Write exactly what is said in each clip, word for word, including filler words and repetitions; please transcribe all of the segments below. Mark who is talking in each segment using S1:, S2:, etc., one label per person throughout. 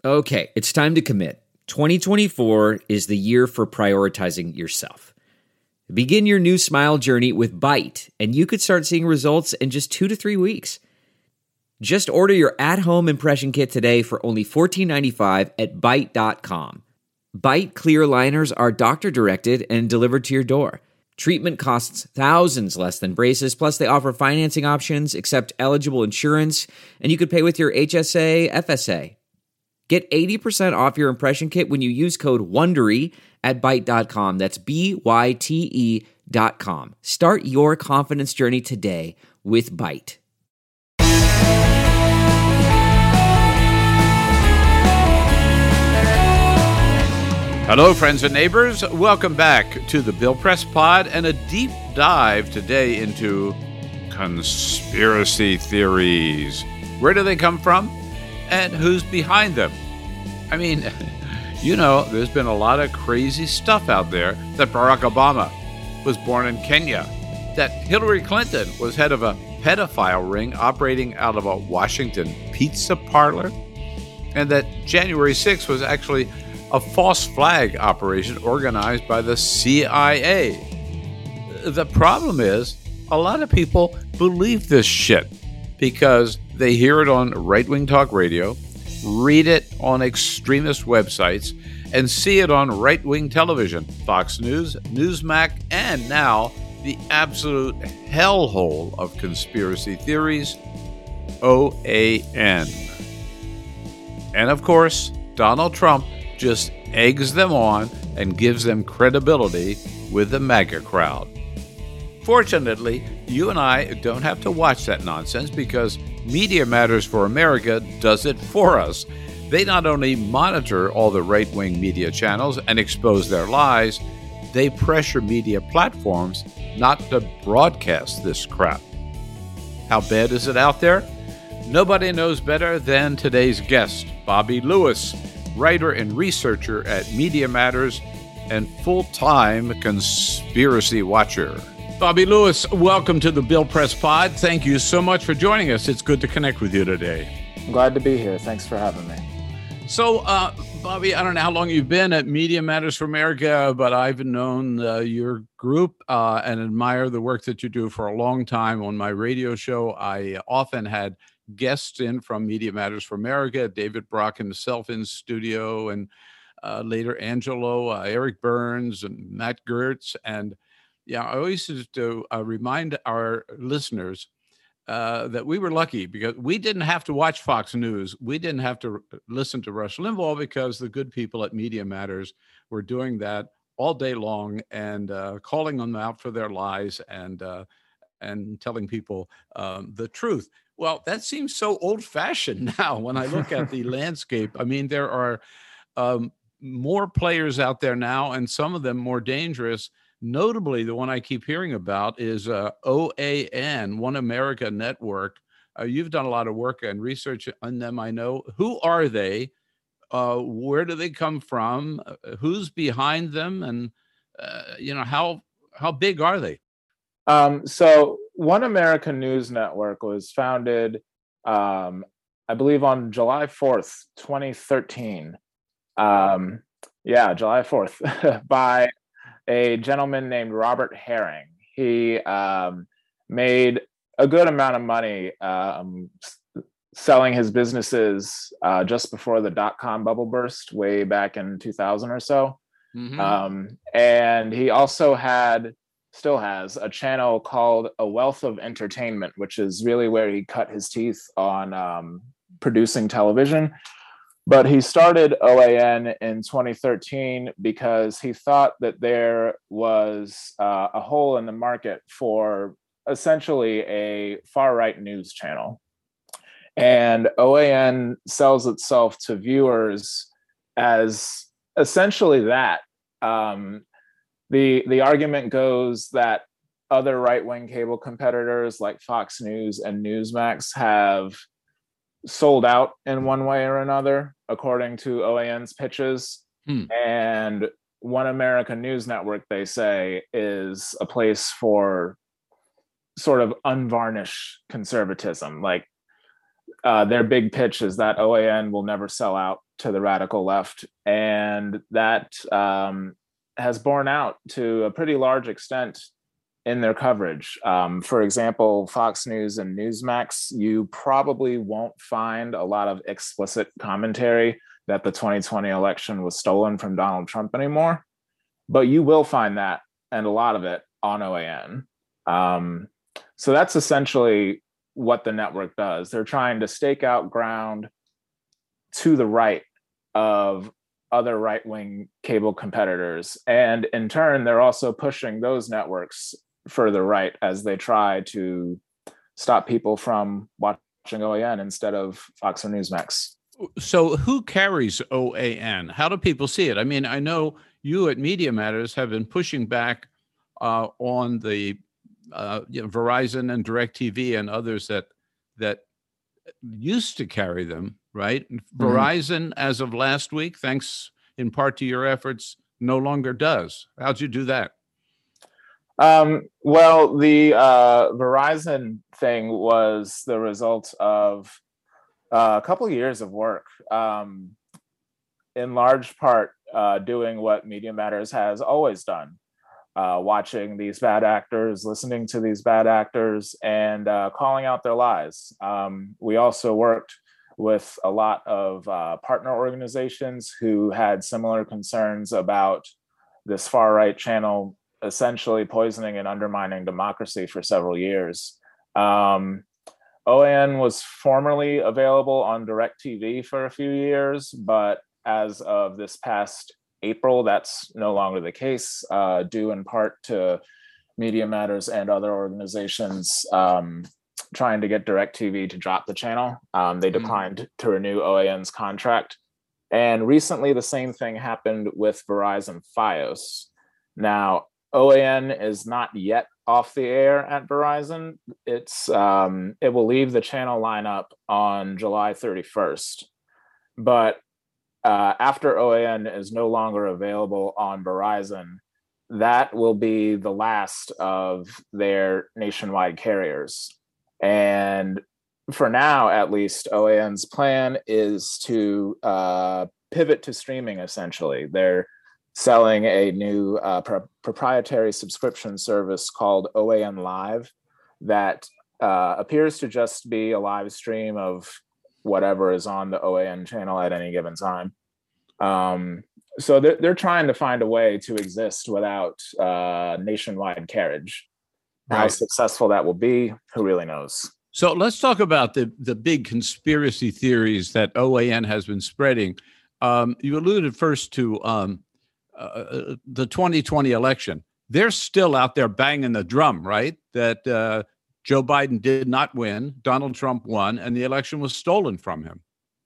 S1: Okay, it's time to commit. twenty twenty-four is the year for prioritizing yourself. Begin your new smile journey with Byte, and you could start seeing results in just two to three weeks. Just order your at-home impression kit today for only fourteen ninety-five at byte dot com. Byte clear aligners are doctor-directed and delivered to your door. Treatment costs thousands less than braces, plus they offer financing options, accept eligible insurance, and you could pay with your H S A, F S A. Get eighty percent off your impression kit when you use code WONDERY at byte dot com. That's B Y T E dot com. Start your confidence journey today with Byte.
S2: Hello, friends and neighbors. Welcome back to the Bill Press Pod and a deep dive today into conspiracy theories. Where do they come from? And who's behind them? I mean, you know, there's been a lot of crazy stuff out there that Barack Obama was born in Kenya, that Hillary Clinton was head of a pedophile ring operating out of a Washington pizza parlor, and that January sixth was actually a false flag operation organized by the C I A. The problem is, a lot of people believe this shit because they hear it on right-wing talk radio, read it on extremist websites, and see it on right-wing television, Fox News, Newsmax, and now the absolute hellhole of conspiracy theories, O A N. And of course, Donald Trump just eggs them on and gives them credibility with the MAGA crowd. Fortunately, you and I don't have to watch that nonsense because Media Matters for America does it for us. They not only monitor all the right-wing media channels and expose their lies, they pressure media platforms not to broadcast this crap. How bad is it out there? Nobody knows better than today's guest, Bobby Lewis, writer and researcher at Media Matters and full-time conspiracy watcher. Bobby Lewis, welcome to the Bill Press Pod. Thank you so much for joining us. It's good to connect with you today.
S3: I'm glad to be here. Thanks for having me.
S2: So, uh, Bobby, I don't know how long you've been at Media Matters for America, but I've known uh, your group uh, and admire the work that you do for a long time. On my radio show, I often had guests in from Media Matters for America, David Brock himself in studio, and uh, later Angelo, uh, Eric Burns, and Matt Gertz. And yeah, I always used to uh, remind our listeners uh, that we were lucky because we didn't have to watch Fox News. We didn't have to listen to Rush Limbaugh because the good people at Media Matters were doing that all day long and uh, calling them out for their lies and uh, and telling people um, the truth. Well, that seems so old-fashioned now when I look at the landscape. I mean, there are um, more players out there now, and some of them more dangerous. Notably, the one I keep hearing about is uh, O A N, One America Network. Uh, you've done a lot of work and research on them, I know. Who are they? Uh, where do they come from? Uh, who's behind them? And, uh, you know, how how big are they?
S3: Um, so One America News Network was founded, um, I believe, on July fourth, twenty thirteen. Um, yeah, July fourth, by a gentleman named Robert Herring. He um, made a good amount of money um, selling his businesses uh, just before the dot-com bubble burst way back in two thousand or so. Mm-hmm. Um, and he also had, still has, a channel called A Wealth of Entertainment, which is really where he cut his teeth on um, producing television. But he started O A N in twenty thirteen because he thought that there was uh, a hole in the market for essentially a far-right news channel. And O A N sells itself to viewers as essentially that. Um, the, the argument goes that other right-wing cable competitors like Fox News and Newsmax have sold out in one way or another, according to O A N's pitches. Hmm. And One America News Network, they say, is a place for sort of unvarnished conservatism. Like uh, their big pitch is that O A N will never sell out to the radical left, and that um, has borne out to a pretty large extent in their coverage. Um, for example, Fox News and Newsmax, you probably won't find a lot of explicit commentary that the twenty twenty election was stolen from Donald Trump anymore, but you will find that, and a lot of it, on O A N. Um, so that's essentially what the network does. They're trying to stake out ground to the right of other right-wing cable competitors. And in turn, they're also pushing those networks further right as they try to stop people from watching O A N instead of Fox or Newsmax.
S2: So who carries O A N? How do people see it? I mean, I know you at Media Matters have been pushing back uh, on the uh, you know, Verizon and DirecTV and others that that used to carry them, right? Mm-hmm. Verizon, as of last week, thanks in part to your efforts, no longer does. How'd you do that?
S3: Um, well, the uh, Verizon thing was the result of uh, a couple of years of work, um, in large part uh, doing what Media Matters has always done, uh, watching these bad actors, listening to these bad actors, and uh, calling out their lies. Um, we also worked with a lot of uh, partner organizations who had similar concerns about this far-right channel essentially poisoning and undermining democracy for several years. Um, O A N was formerly available on DirecTV for a few years, but as of this past April, that's no longer the case, uh, due in part to Media Matters and other organizations um, trying to get DirecTV to drop the channel. Um, they declined mm. to renew O A N's contract. And recently, the same thing happened with Verizon Fios. Now, O A N is not yet off the air at Verizon. It's um, it will leave the channel lineup on July thirty-first. But uh, after O A N is no longer available on Verizon, that will be the last of their nationwide carriers. And for now, at least, O A N's plan is to uh, pivot to streaming, essentially. They're selling a new uh, pro- proprietary subscription service called O A N Live that uh, appears to just be a live stream of whatever is on the O A N channel at any given time. Um, so they're, they're trying to find a way to exist without uh, nationwide carriage. Right. How successful that will be, who really knows?
S2: So let's talk about the, the big conspiracy theories that O A N has been spreading. Um, you alluded first to um, uh, the twenty twenty election. They're still out there banging the drum, right? That uh, Joe Biden did not win, Donald Trump won, and the election was stolen from him.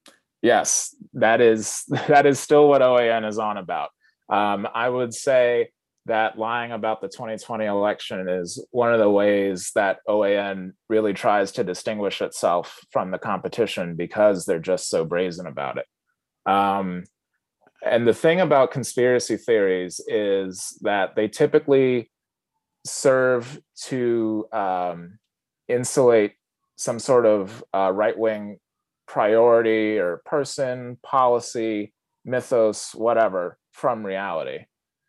S3: Yes, that is that is still what O A N is on about. Um, I would say that lying about the twenty twenty election is one of the ways that O A N really tries to distinguish itself from the competition because they're just so brazen about it. Um, and the thing about conspiracy theories is that they typically serve to um, insulate some sort of uh, right-wing priority or person, policy, mythos, whatever, from reality.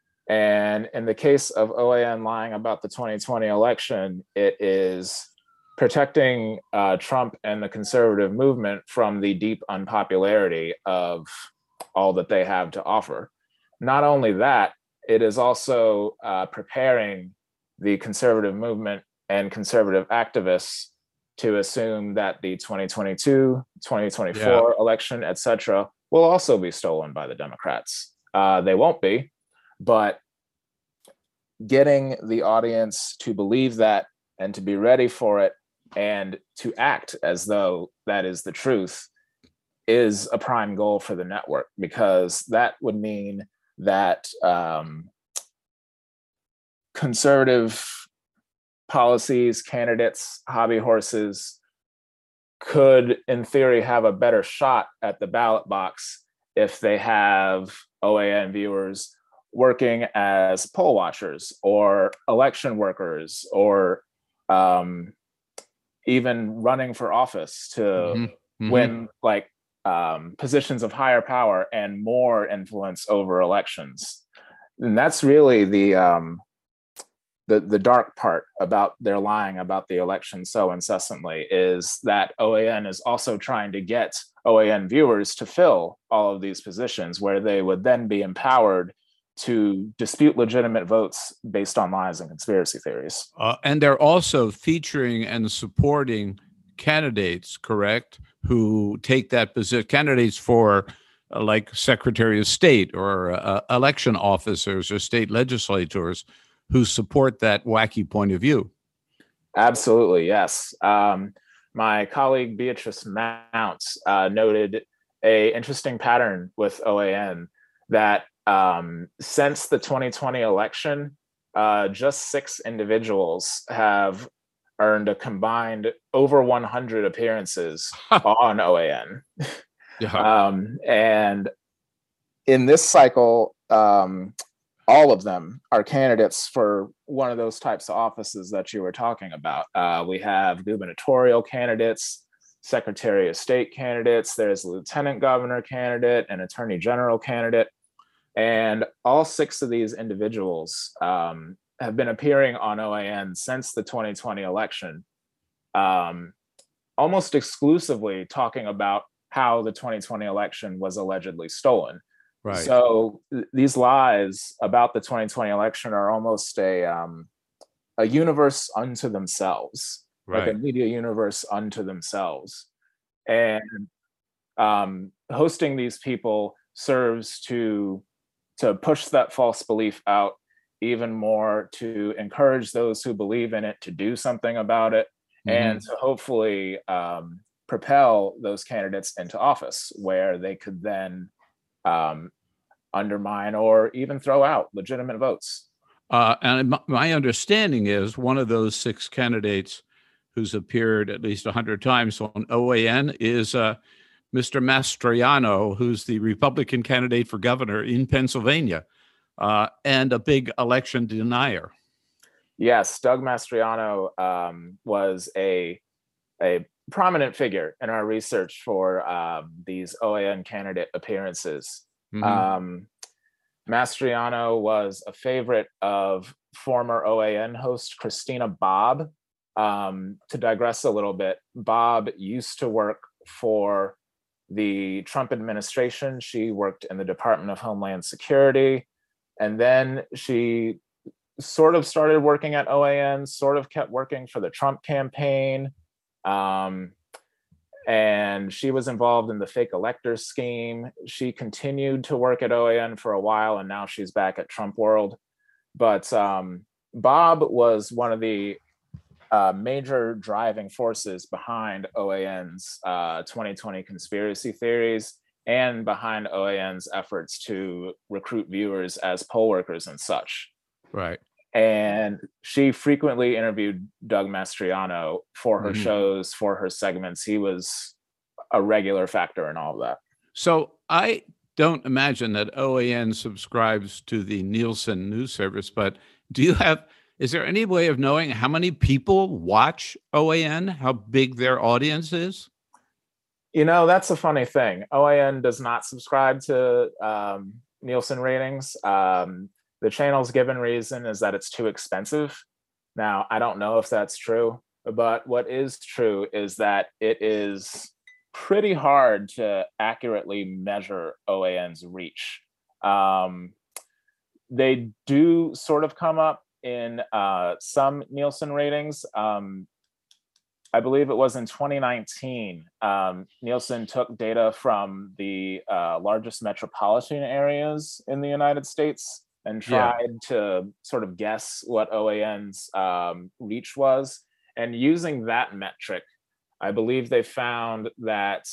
S3: And in the case of O A N lying about the twenty twenty election, it is protecting uh, Trump and the conservative movement from the deep unpopularity of all that they have to offer. Not only that, it is also uh, preparing the conservative movement and conservative activists to assume that the twenty twenty-two, twenty twenty-four yeah. election, et cetera, will also be stolen by the Democrats. Uh, they won't be, but getting the audience to believe that and to be ready for it and to act as though that is the truth is a prime goal for the network, because that would mean that um, conservative policies, candidates, hobby horses could, in theory, have a better shot at the ballot box if they have O A N viewers working as poll watchers or election workers or um, even running for office to mm-hmm. Mm-hmm. win like um, positions of higher power and more influence over elections. And that's really the um, the the dark part about their lying about the election so incessantly, is that O A N is also trying to get O A N viewers to fill all of these positions where they would then be empowered to dispute legitimate votes based on lies and conspiracy theories.
S2: Uh, and they're also featuring and supporting candidates, correct, who take that position, candidates for uh, like Secretary of State or uh, election officers or state legislators who support that wacky point of view.
S3: Absolutely, yes. Um, my colleague Beatrice Mount uh, noted a interesting pattern with O A N that um, since the twenty twenty election, uh, just six individuals have earned a combined over one hundred appearances on O A N.
S2: Yeah.
S3: Um, and in this cycle, um, all of them are candidates for one of those types of offices that you were talking about. Uh, we have gubernatorial candidates, Secretary of State candidates, there's a lieutenant governor candidate, an attorney general candidate. And all six of these individuals um, have been appearing on O A N since the twenty twenty election, um, almost exclusively talking about how the twenty twenty election was allegedly stolen.
S2: Right.
S3: So th- these lies about the twenty twenty election are almost a um, a universe unto themselves,
S2: Right.
S3: like a media universe unto themselves. And um, hosting these people serves to to push that false belief out even more, to encourage those who believe in it to do something about it,
S2: Mhm.
S3: and to hopefully um, propel those candidates into office where they could then um, undermine or even throw out legitimate votes.
S2: Uh, and my, my understanding is one of those six candidates who's appeared at least one hundred times on O A N is uh, Mister Mastriano, who's the Republican candidate for governor in Pennsylvania, uh, and a big election denier.
S3: Yes, Doug Mastriano um, was a, a prominent figure in our research for um, these O A N candidate appearances.
S2: Mhm.
S3: Um, Mastriano was a favorite of former O A N host Christina Bobb. Um, to digress a little bit, Bobb used to work for the Trump administration. She worked in the Department of Homeland Security, and then she sort of started working at O A N, sort of kept working for the Trump campaign. Um, and she was involved in the fake electors scheme. She continued to work at O A N for a while, and now she's back at Trump World. But um, Bobb was one of the uh, major driving forces behind O A N's uh, twenty twenty conspiracy theories, and behind O A N's efforts to recruit viewers as poll workers and such.
S2: Right.
S3: And she frequently interviewed Doug Mastriano for her
S2: Mhm.
S3: shows, for her segments. He was a regular factor in all of that.
S2: So I don't imagine that O A N subscribes to the Nielsen news service, but do you have, is there any way of knowing how many people watch O A N, how big their audience is?
S3: You know, that's a funny thing. O A N does not subscribe to um, Nielsen ratings. Um, the channel's given reason is that it's too expensive. Now, I don't know if that's true, but what is true is that it is pretty hard to accurately measure O A N's reach. Um, they do sort of come up in uh, some Nielsen ratings. Um, I believe it was in twenty nineteen, um, Nielsen took data from the uh, largest metropolitan areas in the United States and
S2: Yeah.
S3: tried to sort of guess what O A N's um, reach was. And using that metric, I believe they found that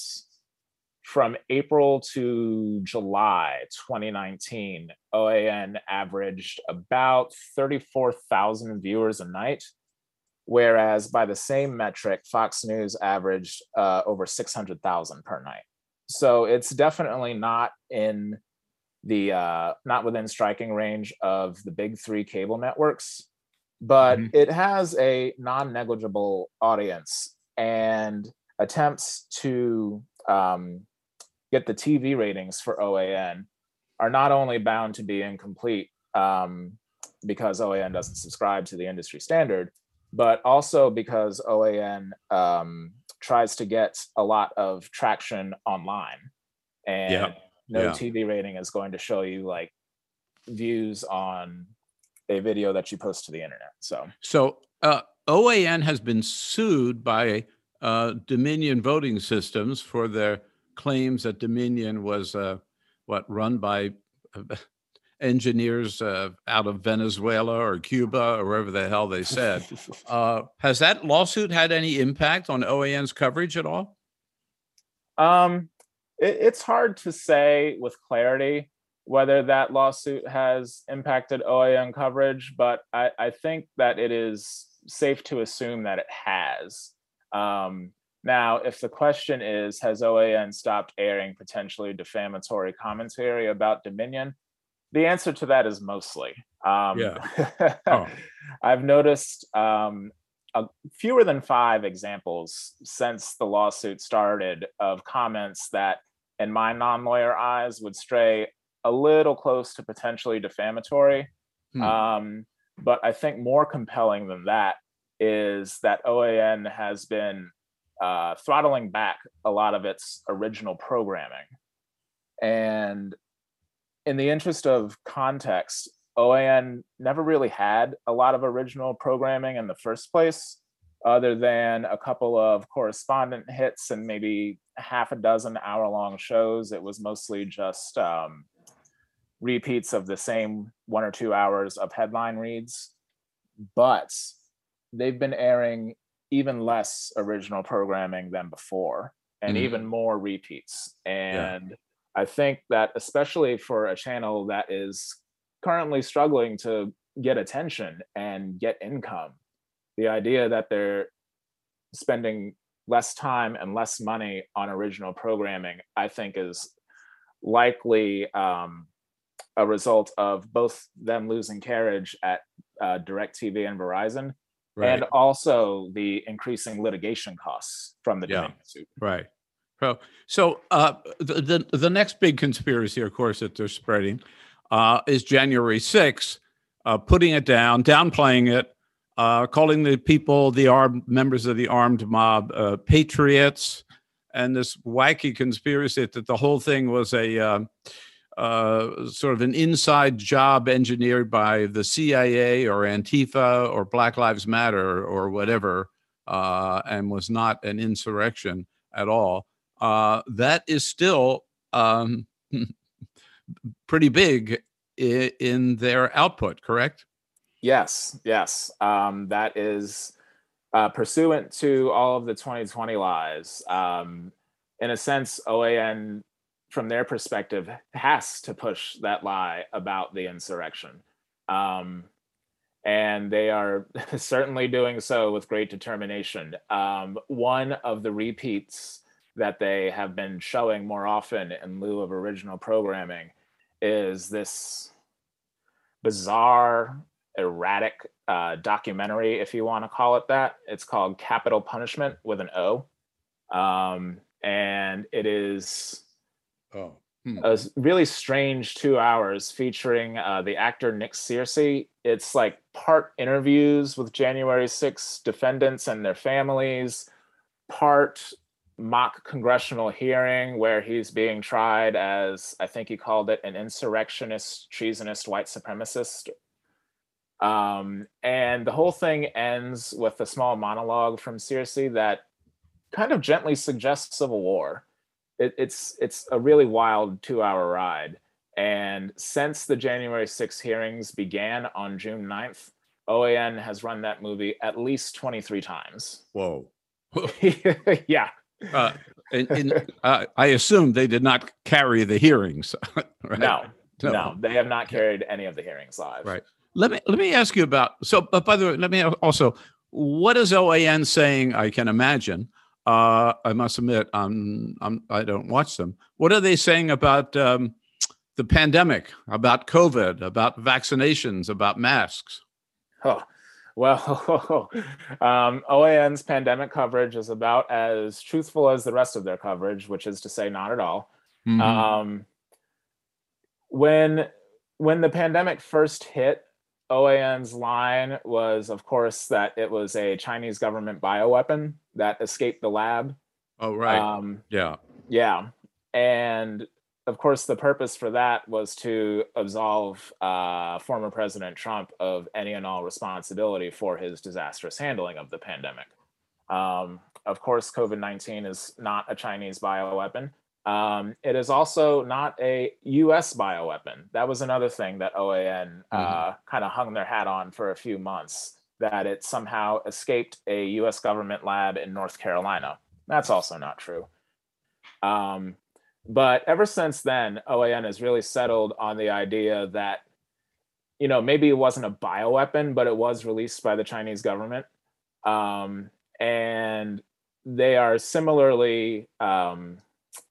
S3: from April to July twenty nineteen, O A N averaged about thirty-four thousand viewers a night, whereas by the same metric, Fox News averaged uh, over six hundred thousand per night. So it's definitely not in the uh, not within striking range of the big three cable networks, but
S2: Mhm.
S3: it has a non-negligible audience, and attempts to um, get the T V ratings for O A N are not only bound to be incomplete um, because O A N doesn't subscribe to the industry standard, but also because O A N um, tries to get a lot of traction online. And
S2: Yeah.
S3: no
S2: Yeah.
S3: T V rating is going to show you like views on a video that you post to the internet. So,
S2: so uh, O A N has been sued by uh, Dominion Voting Systems for their claims that Dominion was uh, what run by uh, engineers uh, out of Venezuela or Cuba or wherever the hell they said. Uh, has that lawsuit had any impact on O A N's coverage at all?
S3: um, it, it's hard to say with clarity whether that lawsuit has impacted O A N coverage, but I, I think that it is safe to assume that it has. Um, now, if the question is, has O A N stopped airing potentially defamatory commentary about Dominion? The answer to that is mostly. Um,
S2: Yeah. Oh.
S3: I've noticed um, a, fewer than five examples since the lawsuit started of comments that, in my non-lawyer eyes, would stray a little close to potentially defamatory.
S2: Hmm.
S3: Um, but I think more compelling than that is that O A N has been uh, throttling back a lot of its original programming. And in the interest of context, O A N never really had a lot of original programming in the first place, other than a couple of correspondent hits and maybe half a dozen hour-long shows. It was mostly just um, repeats of the same one or two hours of headline reads. But they've been airing even less original programming than before, and mm-hmm. even more repeats. And yeah. I think that especially for a channel that is currently struggling to get attention and get income, the idea that they're spending less time and less money on original programming, I think is likely um, a result of both them losing carriage at uh, DirecTV and Verizon, right. and also the increasing litigation costs from the
S2: yeah.
S3: Dominion suit.
S2: Right. So, so uh, the, the the next big conspiracy, of course, that they're spreading uh, is January sixth, uh, putting it down, downplaying it, uh, calling the people, the armed members of the armed mob, uh, patriots, and this wacky conspiracy that the whole thing was a uh, uh, sort of an inside job engineered by the C I A or Antifa or Black Lives Matter or whatever, uh, and was not an insurrection at all. Uh, that is still um, pretty big I- in their output, correct?
S3: Yes, yes. Um, that is uh, pursuant to all of the twenty twenty lies. Um, in a sense, O A N, from their perspective, has to push that lie about the insurrection. Um, and they are certainly doing so with great determination. Um, one of the repeats that they have been showing more often in lieu of original programming is this bizarre, erratic uh, documentary, if you want to call it that. It's called Capital Punishment with an O. Um, and it is
S2: oh. hmm.
S3: a really strange two hours featuring uh, the actor Nick Searcy. It's like part interviews with January sixth defendants and their families, part mock congressional hearing where he's being tried as, I think he called it, an insurrectionist, treasonist, white supremacist. Um, and the whole thing ends with a small monologue from Searcy that kind of gently suggests civil war. It, it's it's a really wild two-hour ride. And since the January sixth hearings began on June ninth, O A N has run that movie at least twenty-three times.
S2: Whoa.
S3: Yeah.
S2: Uh, and, and uh, I assume they did not carry the hearings. Right?
S3: No, no, no, they have not carried any of the hearings live.
S2: Right. Let me let me ask you about. So, but by the way, let me also. What is O A N saying? I can imagine. Uh, I must admit, I'm, I'm I don't watch them. What are they saying about um, the pandemic? About COVID? About vaccinations? About masks?
S3: Oh. Well, um, O A N's pandemic coverage is about as truthful as the rest of their coverage, which is to say not at all.
S2: Mm-hmm.
S3: Um, when when the pandemic first hit, O A N's line was, of course, that it was a Chinese government bioweapon that escaped the lab.
S2: Oh, right.
S3: Um,
S2: yeah.
S3: Yeah. And of course, the purpose for that was to absolve uh, former President Trump of any and all responsibility for his disastrous handling of the pandemic. Um, of course, COVID nineteen is not a Chinese bioweapon. Um, it is also not a U S bioweapon. That was another thing that O A N uh, mm-hmm. kind of hung their hat on for a few months, that it somehow escaped a U S government lab in North Carolina. That's also not true. Um, but ever since then, O A N has really settled on the idea that, you know, maybe it wasn't a bioweapon, but it was released by the Chinese government. Um, and they are similarly um,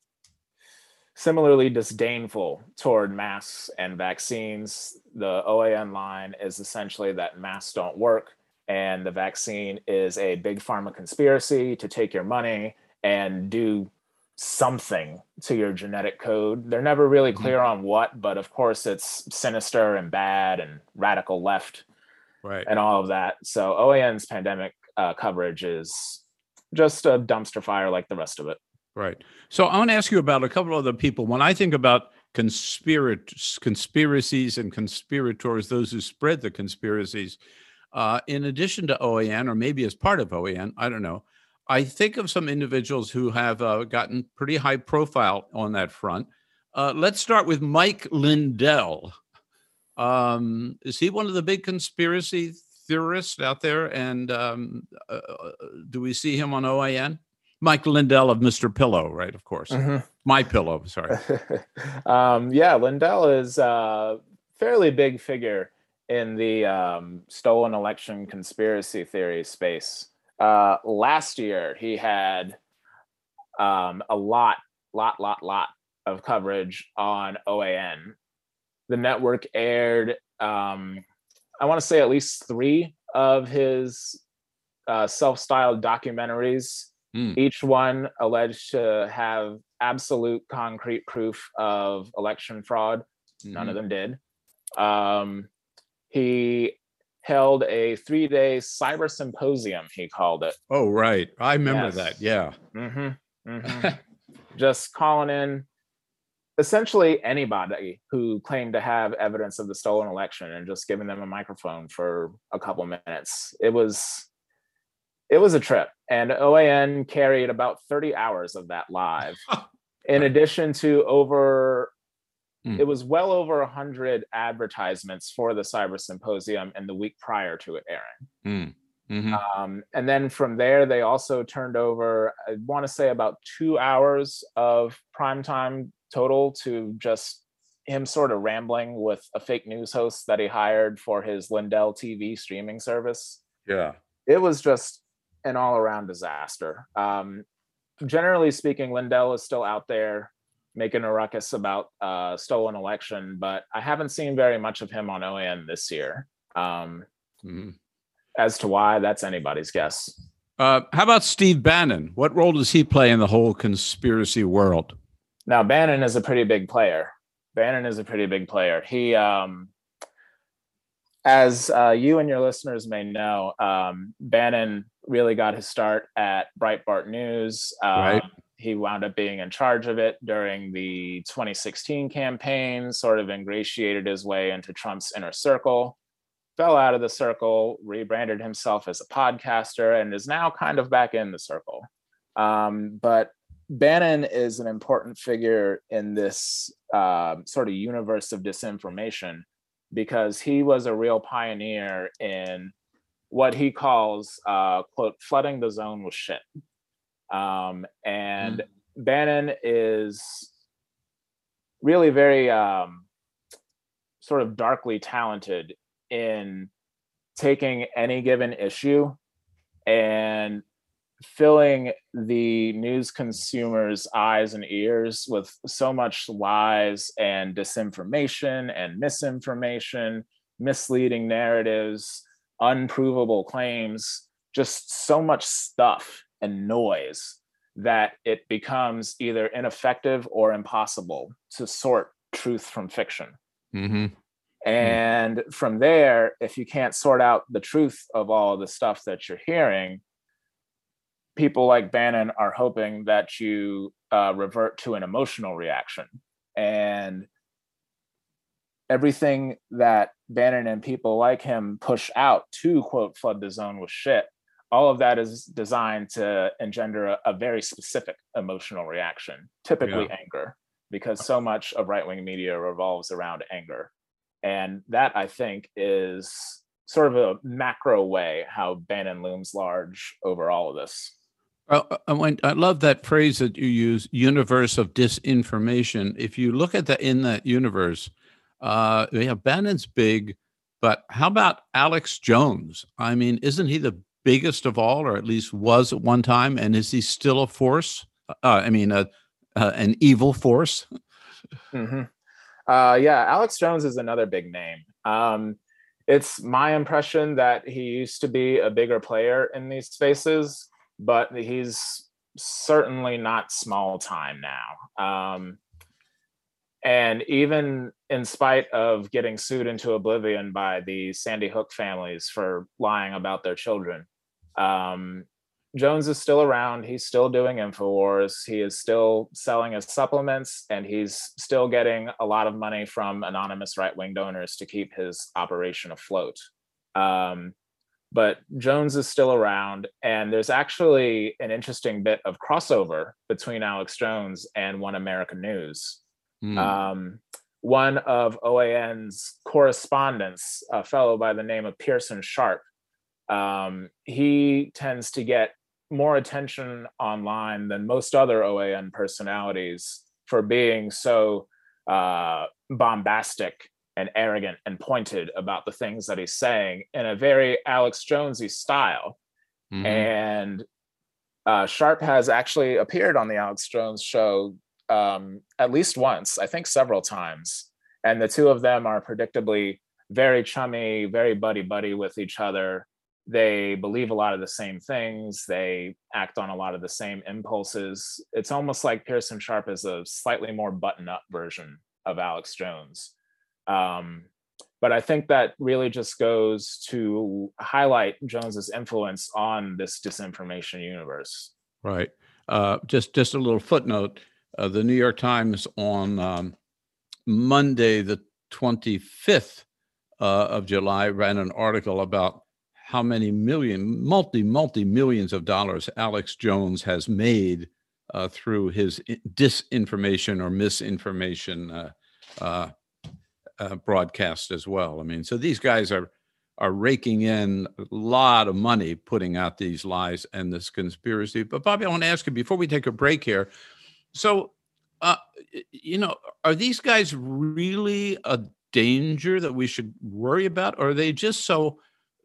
S3: similarly disdainful toward masks and vaccines. The O A N line is essentially that masks don't work, and the vaccine is a big pharma conspiracy to take your money and do something to your genetic code. They're never really clear on what, but of course it's sinister and bad and radical left,
S2: right,
S3: and all of that. So O A N's pandemic uh, coverage is just a dumpster fire like the rest of it.
S2: Right. So I want to ask you about a couple other people. When I think about conspirat- conspiracies and conspirators, those who spread the conspiracies, uh, in addition to O A N, or maybe as part of O A N, I don't know, I think of some individuals who have uh, gotten pretty high profile on that front. Uh, let's start with Mike Lindell. Um, is he one of the big conspiracy theorists out there? And um, uh, do we see him on O A N? Mike Lindell of Mister Pillow, right? Of course. Mm-hmm. My Pillow, sorry.
S3: um, yeah, Lindell is a fairly big figure in the um, stolen election conspiracy theory space. Uh, last year, he had um, a lot, lot, lot, lot of coverage on O A N. The network aired, um, I want to say, at least three of his uh, self-styled documentaries, mm. each one alleged to have absolute concrete proof of election fraud. Mm-hmm. None of them did. Um, he held a three-day cyber symposium, he called it.
S2: Oh, right. I remember yes. that. Yeah.
S3: Mm-hmm. Mm-hmm. Just calling in essentially anybody who claimed to have evidence of the stolen election and just giving them a microphone for a couple minutes. It was, it was a trip. And O A N carried about thirty hours of that live. In addition to over, mm. it was well over one hundred advertisements for the cyber symposium in the week prior to it airing. Mm. Mm-hmm. Um, and then from there, they also turned over, I want to say, about two hours of primetime total to just him sort of rambling with a fake news host that he hired for his Lindell T V streaming service.
S2: Yeah.
S3: It was just an all-around disaster. Um, generally speaking, Lindell is still out there making a ruckus about uh, stolen election, but I haven't seen very much of him on O A N this year. Um, mm-hmm. As to why, that's anybody's guess.
S2: Uh, how about Steve Bannon? What role does he play in the whole conspiracy world?
S3: Now, Bannon is a pretty big player. Bannon is a pretty big player. He, um, as uh, you and your listeners may know, um, Bannon really got his start at Breitbart News. Uh, right. He wound up being in charge of it during the twenty sixteen campaign, sort of ingratiated his way into Trump's inner circle, fell out of the circle, rebranded himself as a podcaster, and is now kind of back in the circle. Um, but Bannon is an important figure in this uh, sort of universe of disinformation because he was a real pioneer in what he calls, uh, quote, flooding the zone with shit. Um, and mm. Bannon is really very um, sort of darkly talented in taking any given issue and filling the news consumers' eyes and ears with so much lies and disinformation and misinformation, misleading narratives, unprovable claims, just so much stuff and noise that it becomes either ineffective or impossible to sort truth from fiction.
S2: Mm-hmm.
S3: And from there, if you can't sort out the truth of all the stuff that you're hearing, people like Bannon are hoping that you uh, revert to an emotional reaction. And everything that Bannon and people like him push out to, quote, flood the zone with shit, all of that is designed to engender a, a very specific emotional reaction, typically yeah. anger, because so much of right-wing media revolves around anger. And that, I think, is sort of a macro way how Bannon looms large over all of this.
S2: Uh, I, I love that phrase that you use, universe of disinformation. If you look at that in that universe, uh, yeah, Bannon's big, but how about Alex Jones? I mean, isn't he the biggest of all, or at least was at one time? And is he still a force? Uh, I mean, a, uh, an evil force?
S3: Mm-hmm. Uh, yeah, Alex Jones is another big name. Um, it's my impression that he used to be a bigger player in these spaces, but he's certainly not small time now. Um, and even in spite of getting sued into oblivion by the Sandy Hook families for lying about their children, um, Jones is still around. He's still doing InfoWars. He is still selling his supplements, and he's still getting a lot of money from anonymous right-wing donors to keep his operation afloat. Um, but Jones is still around, and there's actually an interesting bit of crossover between Alex Jones and One American News. Mm. Um, one of O A N's correspondents, a fellow by the name of Pearson Sharp, um, he tends to get more attention online than most other O A N personalities for being so uh, bombastic and arrogant and pointed about the things that he's saying in a very Alex Jonesy style. Mm-hmm. And uh, Sharp has actually appeared on the Alex Jones show um, at least once, I think several times. And the two of them are predictably very chummy, very buddy-buddy with each other. They believe a lot of the same things. They act on a lot of the same impulses. It's almost like Pearson Sharp is a slightly more button-up version of Alex Jones. Um, but I think that really just goes to highlight Jones's influence on this disinformation universe.
S2: Right. Uh, just, just a little footnote. Uh, the New York Times on um, Monday, the twenty-fifth uh, of July, ran an article about how many million, multi, multi millions of dollars Alex Jones has made uh, through his disinformation or misinformation uh, uh, uh, broadcast as well. I mean, so these guys are are raking in a lot of money putting out these lies and this conspiracy. But Bobby, I want to ask you before we take a break here. So, uh, you know, are these guys really a danger that we should worry about? Or are they just so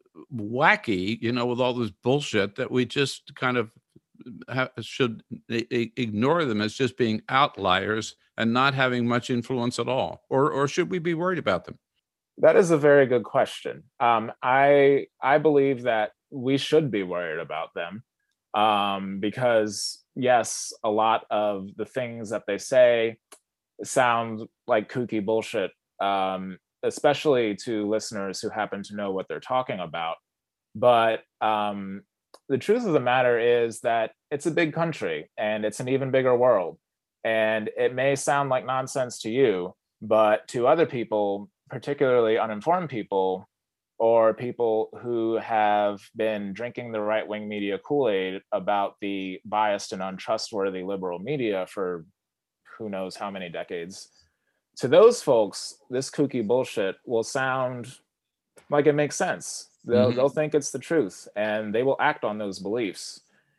S2: wacky, you know, with all this bullshit that we just kind of ha- should I- ignore them as just being outliers and not having much influence at all? Or, or should we be worried about them?
S3: That is a very good question. Um, I I believe that we should be worried about them um, because, yes, a lot of the things that they say sound like kooky bullshit, um, especially to listeners who happen to know what they're talking about. But um, the truth of the matter is that it's a big country and it's an even bigger world. And it may sound like nonsense to you, but to other people, particularly uninformed people or people who have been drinking the right-wing media Kool-Aid about the biased and untrustworthy liberal media for who knows how many decades, to those folks, this kooky bullshit will sound like it makes sense. They'll, mm-hmm. they'll think it's the truth and they will act on those beliefs.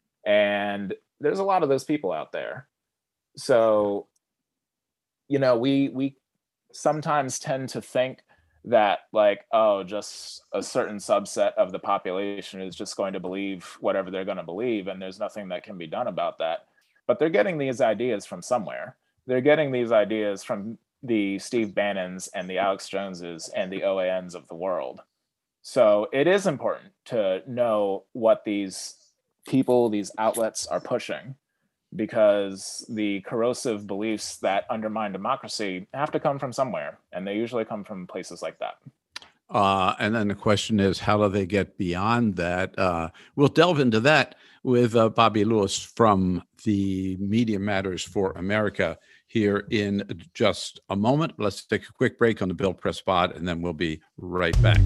S3: And there's a lot of those people out there. So, you know, we we sometimes tend to think that like, oh, just a certain subset of the population is just going to believe whatever they're going to believe, and there's nothing that can be done about that. But they're getting these ideas from somewhere. They're getting these ideas from the Steve Bannons and the Alex Joneses and the O A Ns of the world. So it is important to know what these people, these outlets are pushing, because the corrosive beliefs that undermine democracy have to come from somewhere, and they usually come from places like that.
S2: Uh, and then the question is, how do they get beyond that? Uh, we'll delve into that with uh, Bobby Lewis from the Media Matters for America here in just a moment. Let's take a quick break on the Bill Press Pod, and then we'll be right back.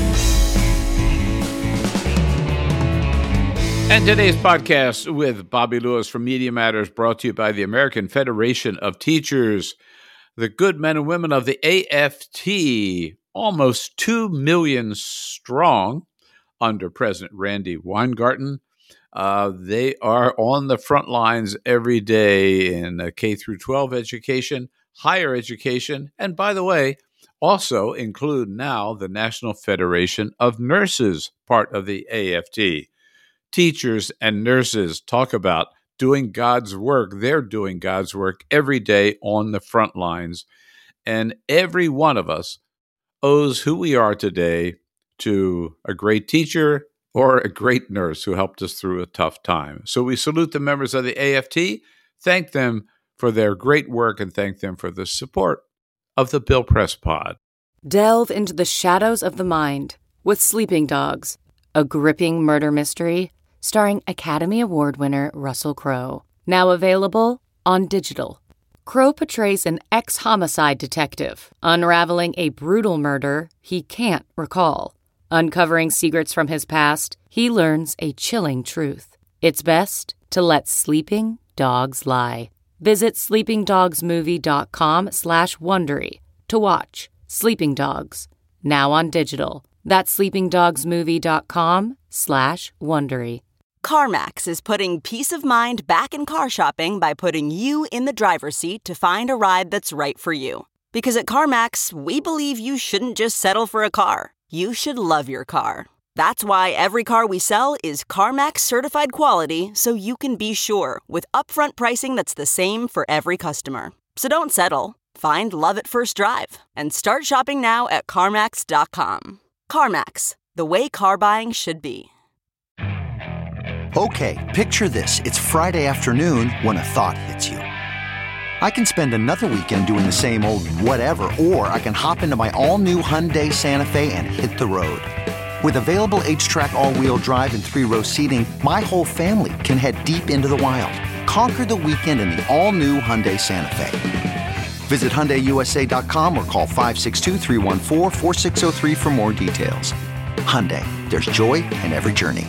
S2: And today's podcast with Bobby Lewis from Media Matters, brought to you by the American Federation of Teachers, the good men and women of the A F T, almost two million strong under President Randi Weingarten. Uh, they are on the front lines every day in uh, K through twelve education, higher education, and by the way, also include now the National Federation of Nurses, part of the A F T. Teachers and nurses talk about doing God's work. They're doing God's work every day on the front lines. And every one of us owes who we are today to a great teacher or a great nurse who helped us through a tough time. So we salute the members of the A F T, thank them for their great work, and thank them for the support of the Bill Press Pod.
S4: Delve into the shadows of the mind with Sleeping Dogs, a gripping murder mystery starring Academy Award winner Russell Crowe. Now available on digital. Crowe portrays an ex-homicide detective unraveling a brutal murder he can't recall. Uncovering secrets from his past, he learns a chilling truth. It's best to let sleeping dogs lie. Visit sleepingdogsmovie.com slash Wondery to watch Sleeping Dogs, now on digital. That's sleepingdogsmovie.com slash Wondery.
S5: CarMax is putting peace of mind back in car shopping by putting you in the driver's seat to find a ride that's right for you. Because at CarMax, we believe you shouldn't just settle for a car. You should love your car. That's why every car we sell is CarMax certified quality, so you can be sure with upfront pricing that's the same for every customer. So don't settle. Find love at first drive and start shopping now at CarMax dot com. CarMax, the way car buying should be.
S6: Okay, picture this. It's Friday afternoon when a thought hits you. I can spend another weekend doing the same old whatever, or I can hop into my all-new Hyundai Santa Fe and hit the road. With available H-Track all-wheel drive and three-row seating, my whole family can head deep into the wild. Conquer the weekend in the all-new Hyundai Santa Fe. Visit Hyundai U S A dot com or call five six two, three one four, four six zero three for more details. Hyundai, there's joy in every journey.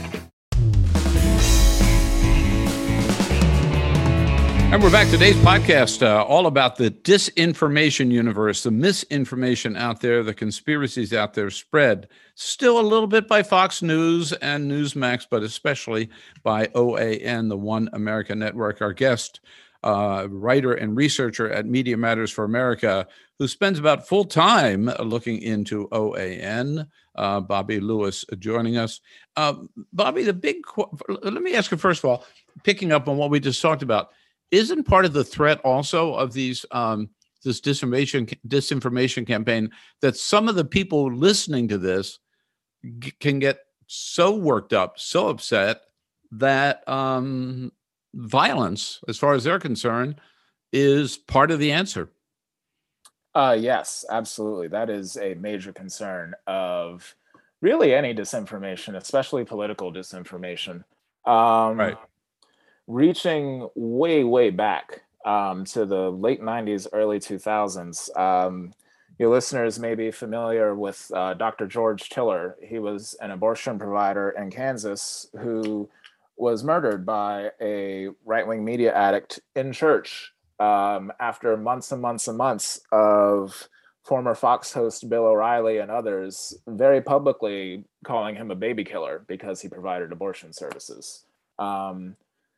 S2: And we're back. Today's podcast, uh, all about the disinformation universe, the misinformation out there, the conspiracies out there spread still a little bit by Fox News and Newsmax, but especially by O A N, the One America Network. Our guest, uh, writer and researcher at Media Matters for America, who spends about full time looking into O A N, uh, Bobby Lewis, uh, joining us. Uh, Bobby, the big, qu- let me ask you first of all, picking up on what we just talked about, isn't part of the threat also of these um, this disinformation disinformation campaign that some of the people listening to this g- can get so worked up, so upset that um, violence, as far as they're concerned, is part of the answer?
S3: Uh, yes, absolutely. That is a major concern of really any disinformation, especially political disinformation. Um,
S2: Right.
S3: Reaching way, way back um, to the late nineties, early two thousands. Um, your listeners may be familiar with uh, Doctor George Tiller. He was an abortion provider in Kansas who was murdered by a right-wing media addict in church um, after months and months and months of former Fox host Bill O'Reilly and others very publicly calling him a baby killer because he provided abortion services. Um,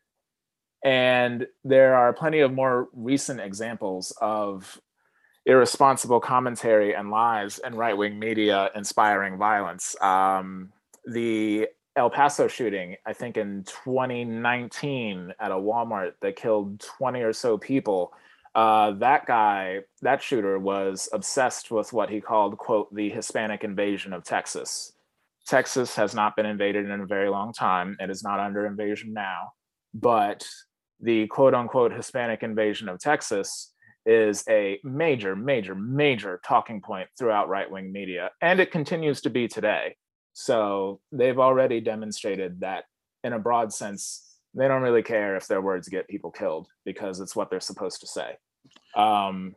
S3: And there are plenty of more recent examples of irresponsible commentary and lies in right-wing media inspiring violence. Um, the El Paso shooting, I think in twenty nineteen at a Walmart that killed twenty or so people, uh, that guy, that shooter was obsessed with what he called, quote, the Hispanic invasion of Texas. Texas has not been invaded in a very long time. It is not under invasion now, but the quote unquote Hispanic invasion of Texas is a major, major, major talking point throughout right-wing media, and it continues to be today. So they've already demonstrated that in a broad sense, they don't really care if their words get people killed because it's what they're supposed to say. Um,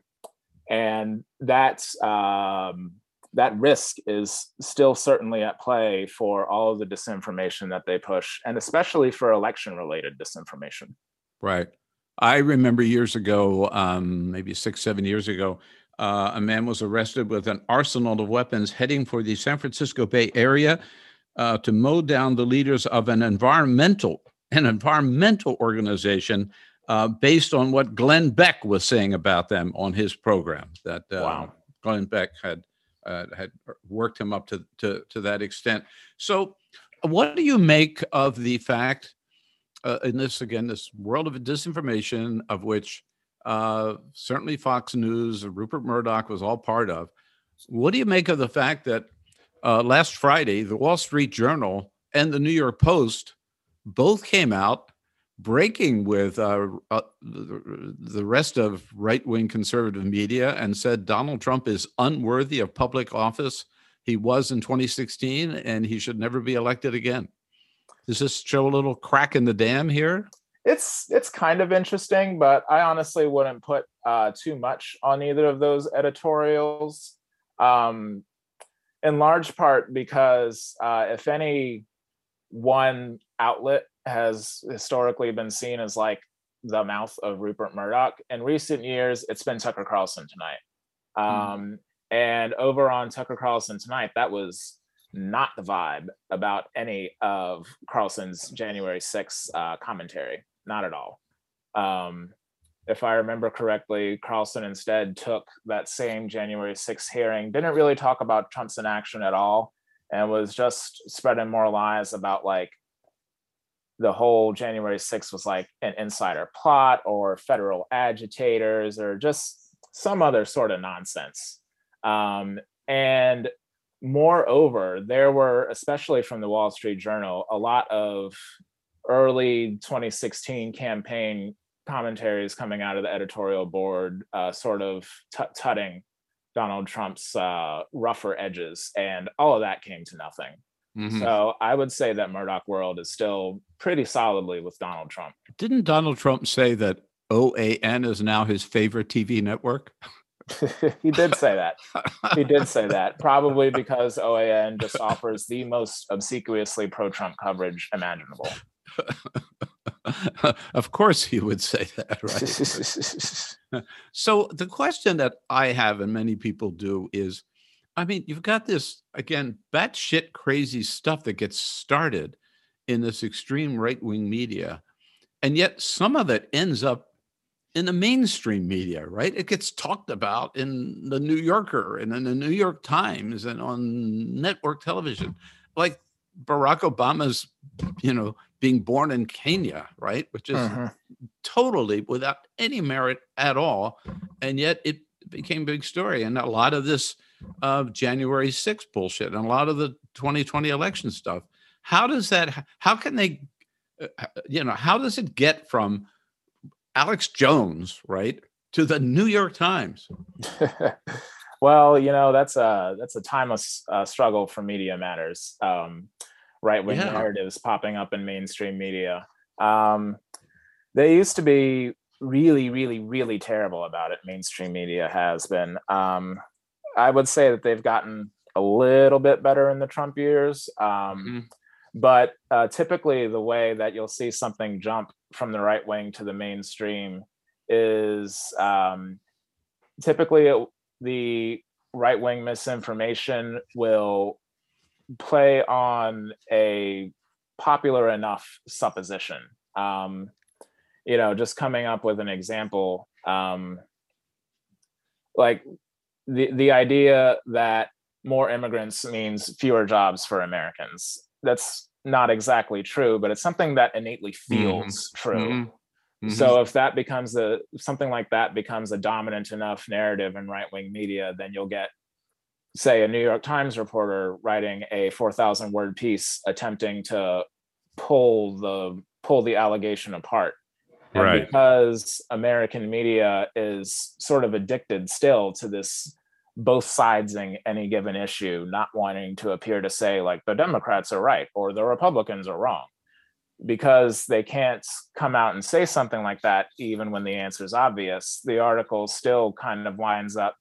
S3: and that's, um, that risk is still certainly at play for all of the disinformation that they push, and especially for election-related disinformation.
S2: Right. I remember years ago, um, maybe six, seven years ago, uh, a man was arrested with an arsenal of weapons heading for the San Francisco Bay Area uh, to mow down the leaders of an environmental, an environmental organization uh, based on what Glenn Beck was saying about them on his program. That uh,
S3: Wow.
S2: Glenn Beck had uh, had worked him up to, to to that extent. So, what do you make of the fact? Uh, in this, again, this world of disinformation, of which uh, certainly Fox News, Rupert Murdoch was all part of. What do you make of the fact that uh, last Friday, the Wall Street Journal and the New York Post both came out breaking with uh, uh, the, the rest of right-wing conservative media and said Donald Trump is unworthy of public office. He was in twenty sixteen, and he should never be elected again. Does this show a little crack in the dam here?
S3: It's it's kind of interesting, but I honestly wouldn't put uh, too much on either of those editorials, um, in large part because uh, if any one outlet has historically been seen as like the mouth of Rupert Murdoch, in recent years, it's been Tucker Carlson Tonight. Um, mm. And over on Tucker Carlson Tonight, that was not the vibe about any of Carlson's January sixth uh, commentary, not at all. Um, if I remember correctly, Carlson instead took that same January sixth hearing, didn't really talk about Trump's inaction at all, and was just spreading more lies about like the whole January sixth was like an insider plot or federal agitators or just some other sort of nonsense. Um, and Moreover, there were, especially from the Wall Street Journal, a lot of early twenty sixteen campaign commentaries coming out of the editorial board, uh, sort of tut-tutting Donald Trump's uh, rougher edges, and all of that came to nothing. Mm-hmm. So I would say that Murdoch World is still pretty solidly with Donald Trump.
S2: Didn't Donald Trump say that O A N is now his favorite T V network?
S3: He did say that. He did say that, probably because O A N just offers the most obsequiously pro-Trump coverage imaginable.
S2: Of course he would say that, right? So the question that I have, and many people do, is, I mean, you've got this, again, batshit crazy stuff that gets started in this extreme right-wing media, and yet some of it ends up in the mainstream media, right? It gets talked about in the New Yorker and in the New York Times and on network television, like Barack Obama's, you know, being born in Kenya, right? Which is uh-huh. totally without any merit at all. And yet it became a big story. And a lot of this uh, January sixth bullshit and a lot of the twenty twenty election stuff. How does that, how can they, uh, you know, how does it get from Alex Jones, right, to the New York Times?
S3: Well, you know, that's a that's a timeless uh, struggle for Media Matters. Um, right-wing yeah. narratives popping up in mainstream media. Um, they used to be really, really, really terrible about it. Mainstream media has been. Um, I would say that they've gotten a little bit better in the Trump years. Um, mm-hmm. But uh, typically the way that you'll see something jump from the right wing to the mainstream is um, typically it, the right wing misinformation will play on a popular enough supposition. Um, you know, just coming up with an example, um, like the, the idea that more immigrants means fewer jobs for Americans. That's not exactly true, but it's something that innately feels mm-hmm. true. Mm-hmm. Mm-hmm. So if that becomes a something like that becomes a dominant enough narrative in right-wing media, then you'll get, say, a New York Times reporter writing a four thousand word piece attempting to pull the pull the allegation apart. And
S2: Right.
S3: because American media is sort of addicted still to this both sidesing any given issue, not wanting to appear to say like the Democrats are right or the Republicans are wrong, because they can't come out and say something like that even when the answer is obvious, the article still kind of winds up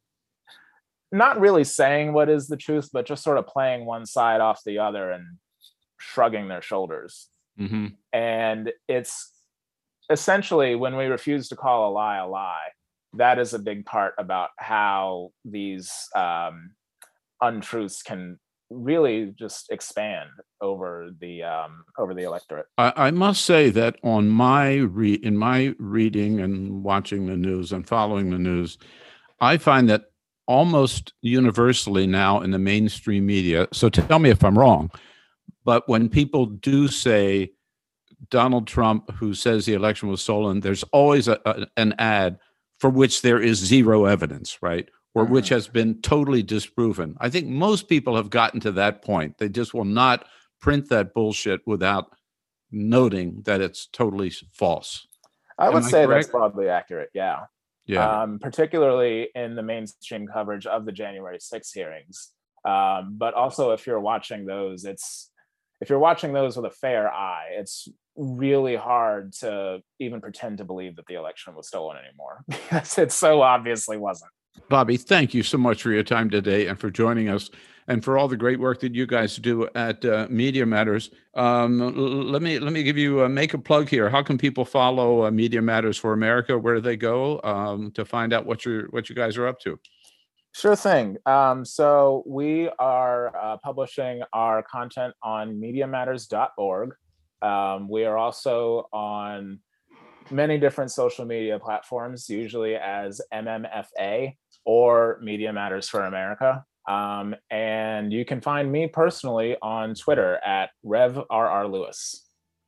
S3: not really saying what is the truth, but just sort of playing one side off the other and shrugging their shoulders.
S2: Mm-hmm.
S3: And it's essentially, when we refuse to call a lie a lie, that is a big part about how these um, untruths can really just expand over the um, over the electorate.
S2: I, I must say that on my re- in my reading and watching the news and following the news, I find that almost universally now in the mainstream media, so tell me if I'm wrong, but when people do say Donald Trump, who says the election was stolen, there's always a, a, an ad for which there is zero evidence, right? Or which has been totally disproven. I think most people have gotten to that point. They just will not print that bullshit without noting that it's totally false.
S3: I would
S2: Am I
S3: say
S2: correct?
S3: that's broadly accurate, yeah.
S2: Yeah.
S3: Um, particularly in the mainstream coverage of the January sixth hearings. Um, but also if you're watching those, it's if you're watching those with a fair eye, it's really hard to even pretend to believe that the election was stolen anymore, because it so obviously wasn't.
S2: Bobby, thank you so much for your time today and for joining us and for all the great work that you guys do at uh, Media Matters. Um, l- let me let me give you uh, make a plug here. How can people follow uh, Media Matters for America? Where do they go um, to find out what you what you guys are up to?
S3: Sure thing. Um, so we are uh, publishing our content on media matters dot org. Um, we are also on many different social media platforms, usually as M M F A or Media Matters for America. Um, and you can find me personally on Twitter at Rev R R Lewis.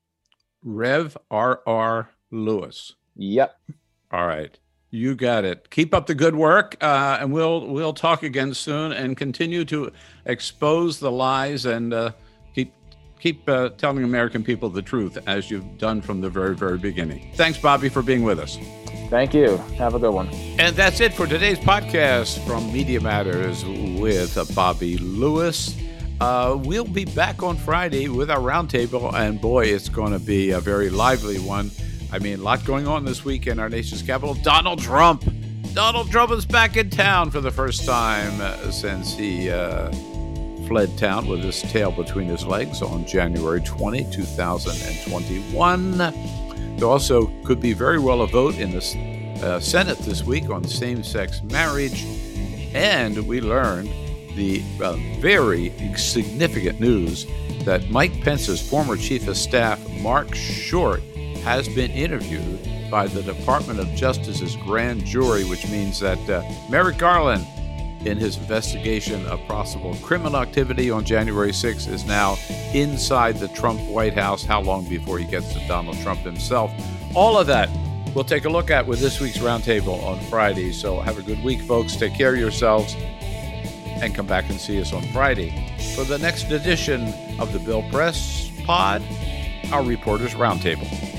S2: Rev R R Lewis.
S3: Yep.
S2: All right. You got it. Keep up the good work, uh, and we'll we'll talk again soon and continue to expose the lies and uh, keep keep uh, telling American people the truth as you've done from the very, very beginning. Thanks, Bobby, for being with us.
S3: Thank you. Have a good one.
S2: And that's it for today's podcast from Media Matters with uh, Bobby Lewis. Uh, we'll be back on Friday with our roundtable, and boy, it's going to be a very lively one. I mean, a lot going on this week in our nation's capital. Donald Trump. Donald Trump is back in town for the first time uh, since he uh, fled town with his tail between his legs on January twentieth, twenty twenty-one. There also could be very well a vote in the uh, Senate this week on same-sex marriage. And we learned the uh, very significant news that Mike Pence's former chief of staff, Mark Short, has been interviewed by the Department of Justice's grand jury, which means that uh, Merrick Garland, in his investigation of possible criminal activity on January sixth, is now inside the Trump White House. How long before he gets to Donald Trump himself? All of that we'll take a look at with this week's Roundtable on Friday. So have a good week, folks. Take care of yourselves and come back and see us on Friday for the next edition of the Bill Press Pod, our Reporters Roundtable.